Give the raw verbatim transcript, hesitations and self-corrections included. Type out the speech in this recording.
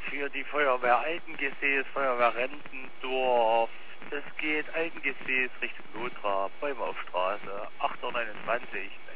für die Feuerwehr Altengesäß, Feuerwehr Rentendorf. Das geht Altengesäß Richtung Lothar, Bäumaufstraße, acht neunundzwanzig.